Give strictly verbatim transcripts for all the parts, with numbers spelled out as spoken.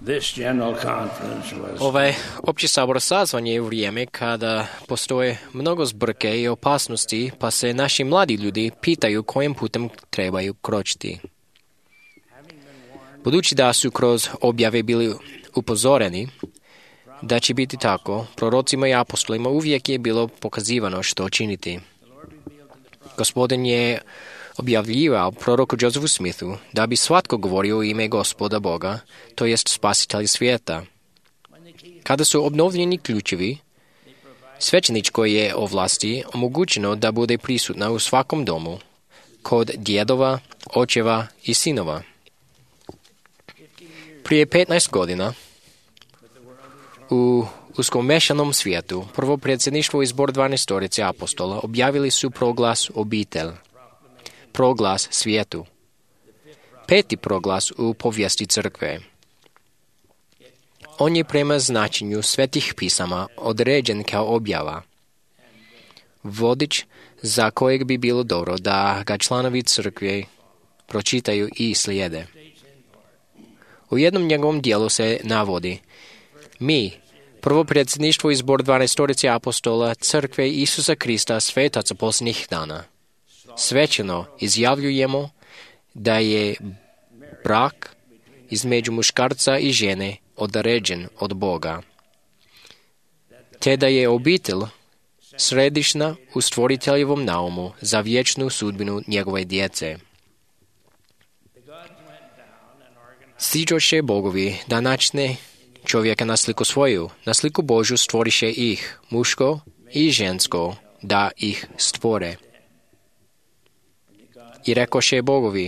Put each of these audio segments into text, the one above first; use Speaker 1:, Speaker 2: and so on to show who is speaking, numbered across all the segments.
Speaker 1: Ovaj opći sabor sazvan je u vrijeme kada postoje mnogo zbrke i opasnosti, pa se naši mladi ljudi pitaju kojim putem trebaju kročiti. Budući da su kroz objave bili upozoreni da će biti tako, prorocima i apostolima uvijek je bilo pokazivano što činiti. Gospodin je objavljivao proroku Josephu Smithu da bi svatko govorio u ime Gospoda Boga, to jest spasitelja svijeta. Kada su obnovljeni ključevi, svećeničko je ovlasti omogućeno da bude prisutna u svakom domu, kod djedova, očeva i sinova. Prije petnaest godina, u uskomešanom svijetu, prvo predsjedništvo i zbor dvanaestorice apostola objavili su proglas obitelj, proglas svijetu, peti proglas u povijesti crkve. On je prema značenju svetih pisama određen kao objava, vodič za kojeg bi bilo dobro da ga članovi crkve pročitaju i slijede. U jednom njegovom dijelu se navodi: mi, prvo predsjedništvo i zbor dvanaestorice apostola crkve Isusa Krista svetaca posljednjih dana, svećeno izjavljujemo da je brak između muškarca i žene određen od Boga, te da je obitelj središna u stvoriteljevom naumu za vječnu sudbinu njegove djece. Siđoše bogovi da načne čovjeka na sliku svoju, na sliku Božju stvoriše ih, muško i žensko, da ih stvore. I rekoše bogovi: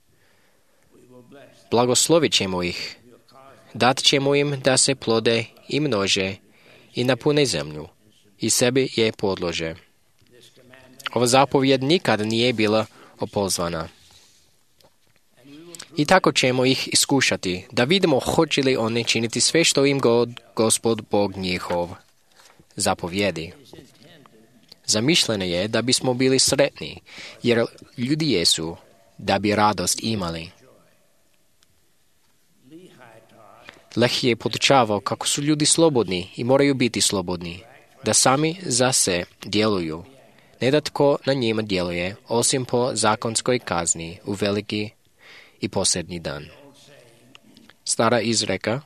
Speaker 1: blagoslovit ćemo ih, dat ćemo im da se plode i množe i napune zemlju, i sebi je podlože. Ova zapovjed nikad nije bila opozvana. I tako ćemo ih iskušati, da vidimo hoće li oni činiti sve što im god Gospod Bog njihov zapovjedi. Zamišljeno je da bismo bili sretni, jer ljudi jesu da bi radost imali. Leh je podučavao kako su ljudi slobodni i moraju biti slobodni, da sami za se djeluju, ne da tko na njima djeluje, osim po zakonskoj kazni u veliki i posljednji dan. Stara izreka: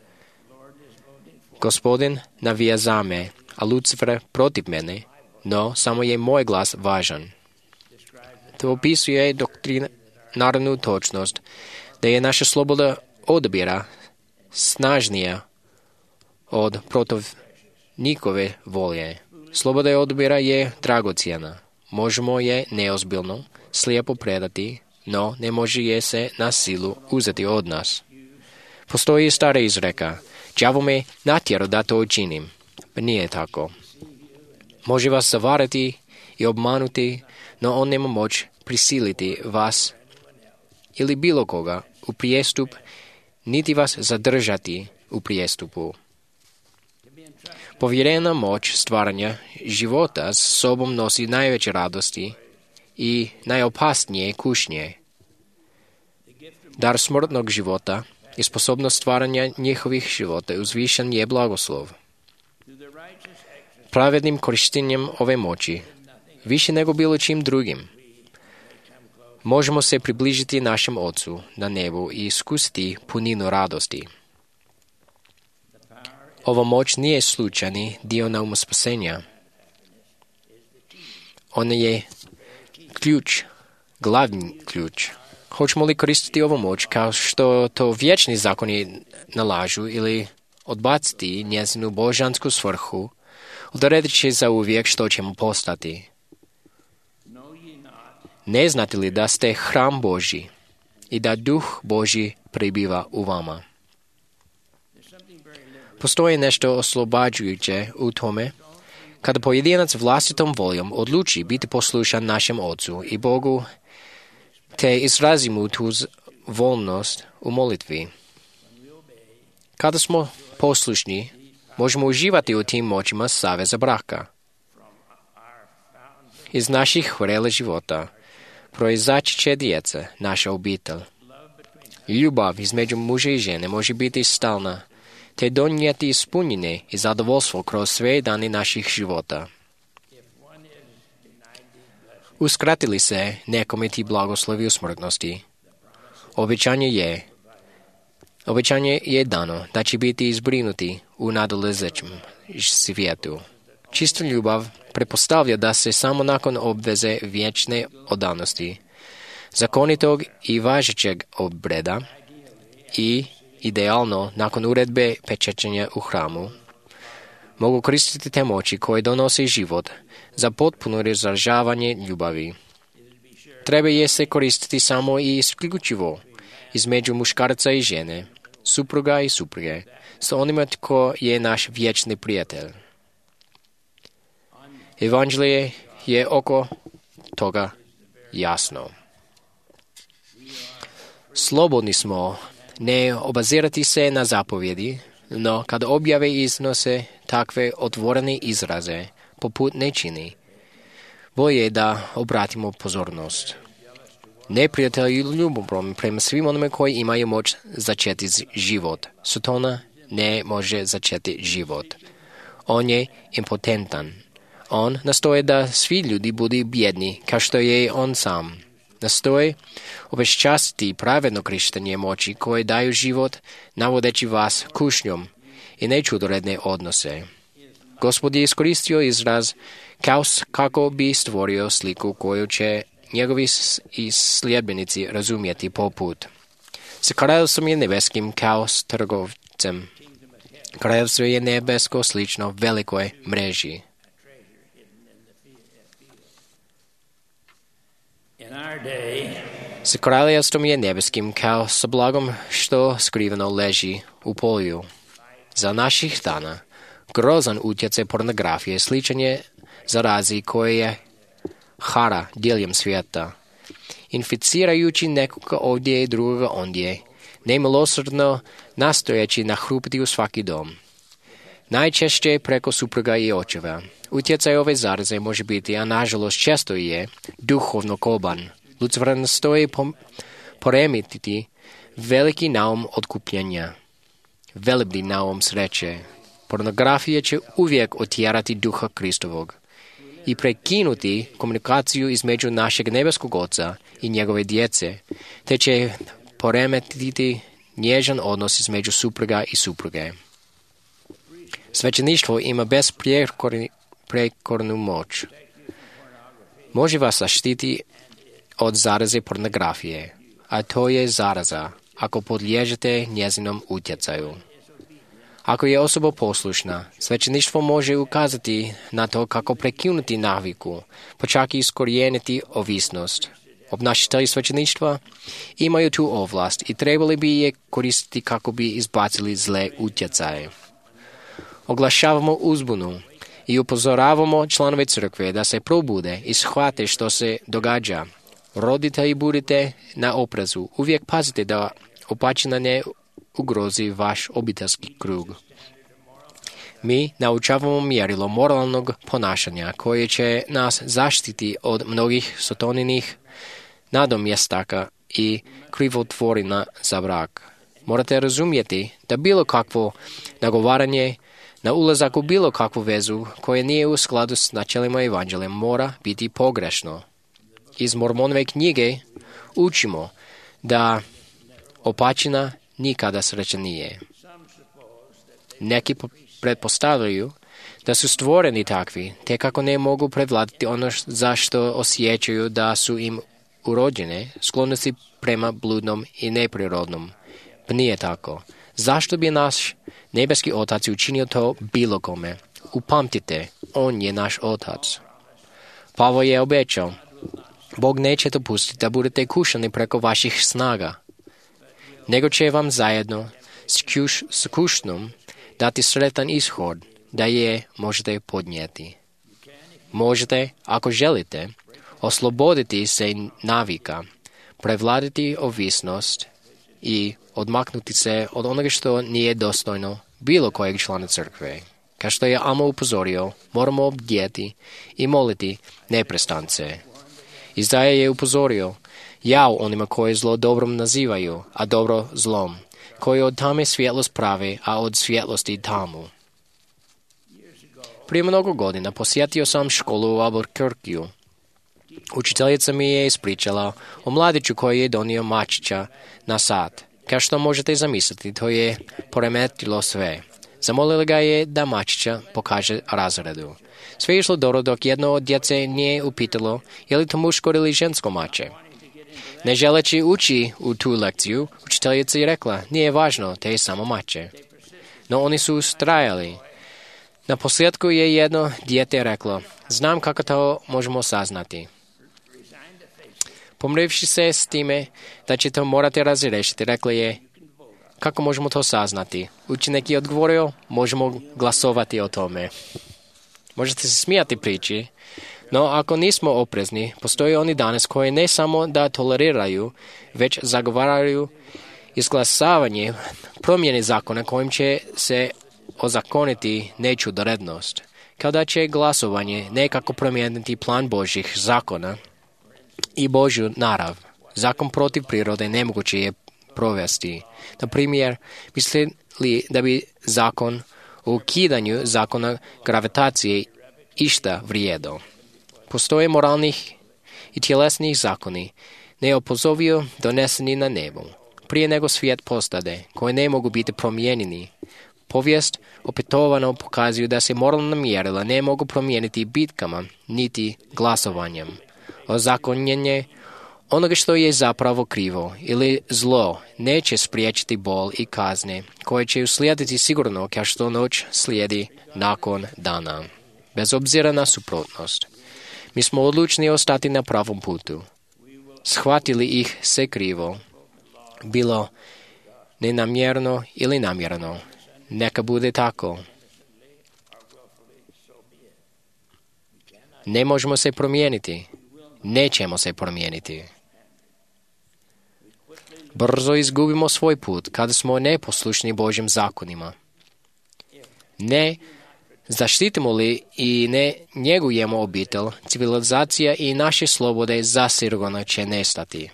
Speaker 1: Gospodin navija za me, a Lucifer protiv mene, no samo je moj glas važan. To opisuje doktrinarnu točnost da je naša sloboda odabira snažnija od protivnikove volje. Sloboda odabira je dragocjena. Možemo je neozbiljno, slijepo predati, no ne može je se na silu uzeti od nas. Postoji stara izreka: đavo me natjerao da to učinim. Pa nije tako. Može vas zavarati i obmanuti, no on nema moć prisiliti vas ili bilo koga u prijestup, niti vas zadržati u prijestupu. Povjerena moć stvaranja života s sobom nosi najveće radosti i najopasnije kušnje. Dar smrtnog života i sposobnost stvaranja njihovih života uzvišen je blagoslov. Pravednim korištenjem ove moći, više nego bilo čim drugim, možemo se približiti našem Ocu na nebu i iskusiti puninu radosti. Ova moć nije slučajni dio nauma spasenja. Ona je ključ, glavni ključ. Hoćemo li koristiti ovu moć kao što to vječni zakoni nalažu ili odbaciti njezinu božansku svrhu, odredit će za uvijek što ćemo postati. Ne znate li da ste hram Božji i da Duh Božji prebiva u vama? Postoji nešto oslobađajuće u tome kada pojedinac vlastitom voljom odluči biti poslušan našem Ocu i Bogu, te izrazi mu tu voljnost u molitvi. Kada smo poslušni, možemo uživati u tim moćima saveza braka. Iz naših vrela života proizaći će djeca, naša obitelj. Ljubav između muža i žene može biti stalna, te donijeti ispunjenje i zadovoljstvo kroz sve dane naših života. Uskratili se nekome ti blagoslovi u smrtnosti. Obećanje je, obećanje je dano da će biti izbrinuti u nadolazećem svijetu. Čista ljubav pretpostavlja da se samo nakon obveze vječne odanosti, zakonitog i važećeg obreda i idealno nakon uredbe pečaćenja u hramu, mogu koristiti te moći koje donose život za potpuno izražavanje ljubavi. Treba je se koristiti samo i isključivo između muškarca i žene, supruga i supruge, sa onima tko je naš vječni prijatelj. Evanđelje je oko toga jasno. Slobodni smo ne obazirati se na zapovjedi, no kada objave iznose takve otvorene izraze, poput ne čini, bolje je da obratimo pozornost. Neprijatelj je ljubomorni prema svim onome koji imaju moć začeti život. Satana ne može začeti život. On je impotentan. On nastoje da svi ljudi budu bjedni, kao što je on sam. Nastoje obeščastiti pravedno korištenje moći koje daju život, navodeći vas kušnjom i nečudoredne odnose. Gospod je iskoristio izraz kao kako bi stvorio sliku koju će njegovi sljedbenici razumjeti poput. S kraljevstvom je nebeskim kao s trgovcem. Kraljevstvo je nebesko slično velikoj mreži. S kraljevstvom je nebeskim kao sa blagom što skriveno leži u polju. Za naših dana grozan utjecaj pornografije sličan je zarazi koje hara diljem svijeta, inficirajući nekoga ovdje i drugoga ondje, nemilosrdno nastojeći nahrupiti u svaki dom. Najčešće preko supruga i očeva. Utjecaj ove zaraze može biti, a nažalost često je, duhovno koban. Lucifer nastoji poremetiti veliki naum otkupljenja, velebni naum sreće. Pornografija će uvijek otjerati duha Kristovog i prekinuti komunikaciju između našeg nebeskog Oca i njegove djece, te će poremetiti nježan odnos između supruga i supruge. Svećeništvo ima besprijekornu moć. Može vas zaštiti od zaraze pornografije, a to je zaraza ako podliježete njezinom utjecaju. Ako je osoba poslušna, svećeništvo može ukazati na to kako prekinuti naviku, pa čak i iskorijeniti ovisnost. Obnašatelji svećeništva imaju tu ovlast i trebali bi je koristiti kako bi izbacili zle utjecaje. Oglašavamo uzbunu i upozoravamo članove crkve da se probude i shvate što se događa. Roditelji, budite na oprezu. Uvijek pazite da opačina ne ugrozi vaš obiteljski krug. Mi naučavamo mjerilo moralnog ponašanja koje će nas zaštiti od mnogih sataninih nadomjestaka i krivotvorina za brak. Morate razumjeti da bilo kakvo nagovaranje na ulazak u bilo kakvu vezu koje nije u skladu s načelima evanđelja mora biti pogrešno. Iz Mormonove knjige učimo da opačina nikada sreća nije. Neki pretpostavljaju da su stvoreni takvi, te kako ne mogu prevladati ono za što osjećaju da su im urođene sklonosti prema bludnom i neprirodnom. Pa nije tako. Zašto bi naš nebeski Otac učinio to bilo kome? Upamtite, On je naš Otac. Pavao je obećao, Bog neće dopustiti da budete kušani preko vaših snaga, nego će vam zajedno s, kuš, s kušnom dati sretan ishod, da je možete podnijeti. Možete, ako želite, osloboditi se navika, prevladati ovisnost i odmaknuti se od onoga što nije dostojno bilo kojeg člana crkve. Kao što je Alma upozorio, moramo obdjeti i moliti neprestance. Izaja je upozorio, Jao onima koji zlo dobrom nazivaju, a dobro zlom, koji od tame svjetlost prave, a od svjetlosti tamu. Prije mnogo godina posjetio sam školu u Albuquerqueu. Učiteljica mi je ispričala o mladiću koji je donio mačića na sat. Kao što možete zamisliti, to je poremetilo sve. Zamolila ga je da mačića pokaže razredu. Sve je išlo dobro dok jedno od djece nije upitalo je li to muško ili žensko mače. Ne želeći ući u tu lekciju, učiteljica je rekla, nije važno, te je samo mače. No oni su ustrajali. Na posljedku je jedno dijete reklo, znam kako to možemo saznati. Pomrivši se s time da će to morati razriješiti, rekla je, kako možemo to saznati? Učenik je odgovorio, možemo glasovati o tome. Možete se smijati priči, no ako nismo oprezni, postoje oni danas koji ne samo da toleriraju, već zagovaraju izglasavanje promjene zakona kojim će se ozakoniti nečudorednost, kao da će glasovanje nekako promijeniti plan Božjih zakona i Božju narav. Zakon protiv prirode nemoguće je provesti. Na primjer, misli li da bi zakon o ukidanju zakona gravitacije išta vrijedo? Postoje moralnih i tjelesnih zakoni, neopozovio doneseni na nebu, prije nego svijet postade, koji ne mogu biti promijenjeni. Povijest opetovano pokazuju da se moralna mjerila ne mogu promijeniti bitkama, niti glasovanjem. Ozakonjenje onoga što je zapravo krivo ili zlo neće spriječiti bol i kazne koje će uslijediti sigurno kao što noć slijedi nakon dana. Bez obzira na suprotnost, mi smo odlučni ostati na pravom putu. Shvatili ih se krivo, bilo nenamjerno ili namjerno. Neka bude tako. Ne možemo se promijeniti. Nećemo se promijeniti. Brzo izgubimo svoj put kada smo neposlušni Božjim zakonima. Ne zaštitimo li i ne njegujemo obitelj, civilizacija i naše slobode zasigurno će nestati.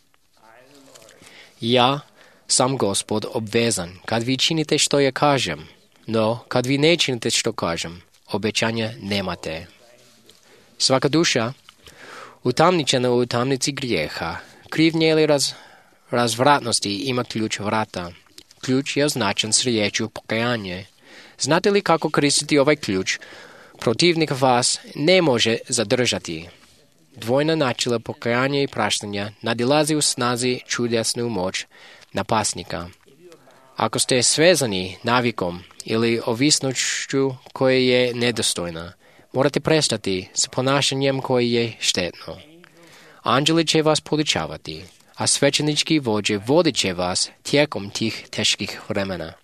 Speaker 1: Ja sam Gospod obvezan kad vi činite što ja kažem, no kad vi ne činite što kažem, obećanja nemate. Svaka duša utamničena u tamnici grijeha, krivnje ili raz, razvratnosti ima ključ vrata. Ključ je označen s riječju pokajanje. Znate li kako koristiti ovaj ključ? Protivnik vas ne može zadržati. Dvojna načela pokajanja i praštanja nadilazi u snazi čudesnu moć napasnika. Ako ste svezani navikom ili ovisnošću koja je nedostojna, morate prestati s ponašanjem koje je štetno. Anđeli će vas podučavati, a svećenički vođe vodit će vas tijekom tih teških vremena.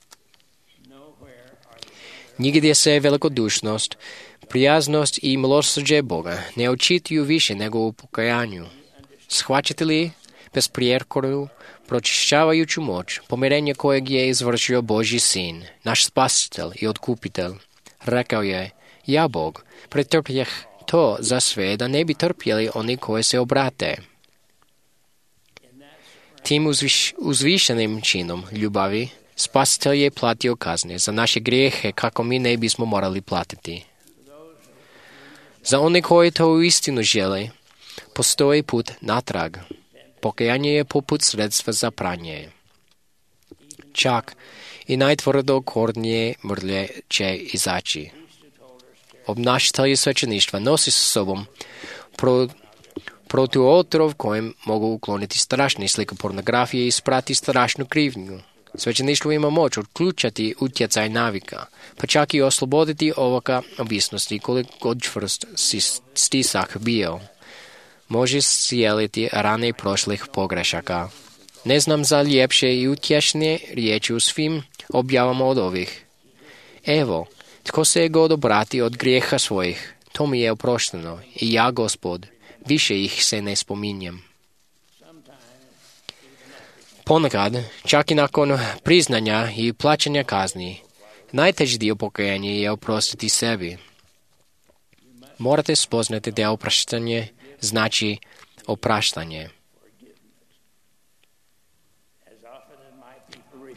Speaker 1: Nigdje se velikodušnost, prijaznost i milosrđe Boga ne očituju više nego u pokajanju. Shvaćate li besprijekornu, pročišćavajuću moć, pomirenje kojeg je izvršio Božji sin, naš spasitelj i otkupitelj? Rekao je, ja Bog, pretrpjeh to za sve da ne bi trpjeli oni koji se obrate. Tim uzviš, uzvišenim činom ljubavi Spasitelj je platio kazne za naše grijehe kako mi ne bismo morali platiti. Za one koji to u istinu žele, postoji put natrag. Pokajanje je poput sredstva za pranje. Čak i najtvrdokornije mrlje će izaći. Obnašatelji svećeništva nosi sa sobom pro, protuotrov kojem mogu ukloniti strašne slike pornografije i sprati strašnu krivnju. Svećeništvo ima moć otključati utjecaj navika, pa čak i osloboditi ovoga ovisnosti koliko god čvrst stisak bio. Može sjeliti rane prošlih pogrešaka. Ne znam za ljepše i utješne riječi u svim objavama od ovih. Evo, tko se god obrati od grijeha svojih, to mi je oprošteno, i ja, Gospod, više ih se ne spominjem. Ponekad, čak i nakon priznanja i plaćanja kazni, najteži dio pokajanja je oprostiti sebi. Morate spoznati da opraštanje znači opraštanje.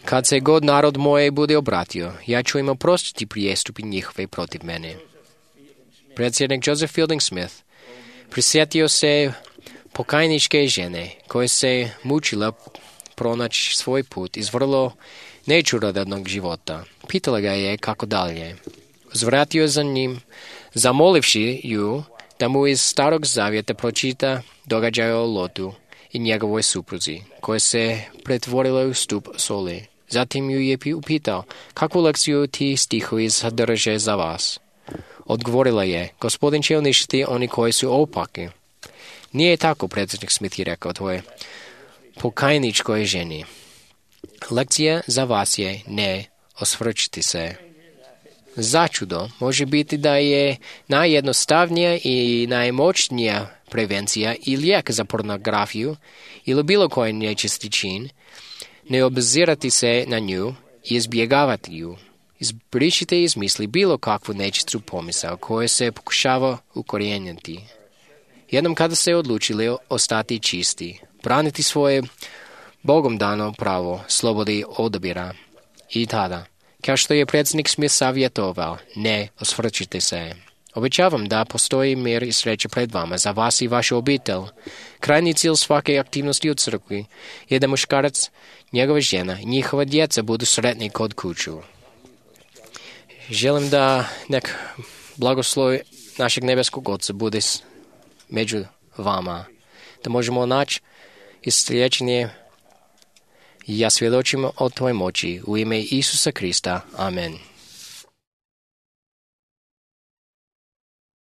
Speaker 1: Kad se god narod moj bude obratio, ja ću im oprostiti prijestupi njihove protiv mene. Predsjednik Joseph Fielding Smith prisjetio se pokajničke žene koja se mučila pronaći svoj put iz vrlo nečurodnog života. Pitala ga je kako dalje. Uzvratio za njim, zamolivši ju da mu iz starog zavjeta pročita događaje o Lotu i njegovoj supruzi, koja se pretvorila u stup soli. Zatim ju je upitao, kakvu lekciju ti stihovi sadrže za vas? Odgovorila je, Gospodin će uništiti oni koji su opaki. Nije tako, predsjednik Smith je rekao, to je pokajničkoj ženi. Lekcija za vas je ne osvrćiti se. Začudo može biti da je najjednostavnija i najmoćnija prevencija i lijek za pornografiju ili bilo koji nečisti čin, ne obzirati se na nju i izbjegavati ju. Izbrišite iz misli bilo kakvu nečistu pomisao koje se pokušava ukorijeniti. Jednom kada se odlučili ostati čisti, braniti svoje Bogom dano pravo slobodi odabira. I tada, kao što je predsjednik Smith savjetovao, ne osvrćite se. Obećavam da postoji mir i sreća pred vama za vas i vašu obitelj. Krajnji cilj svake aktivnosti u crkvi je da muškarac, njegova žena i njihova djeca budu sretni kod kuću. Želim da nek blagoslov našeg nebeskog Oca bude među vama, da možemo naći isliječenje. Ja svjedočim o tvojoj moći u ime Isusa Krista. Amen.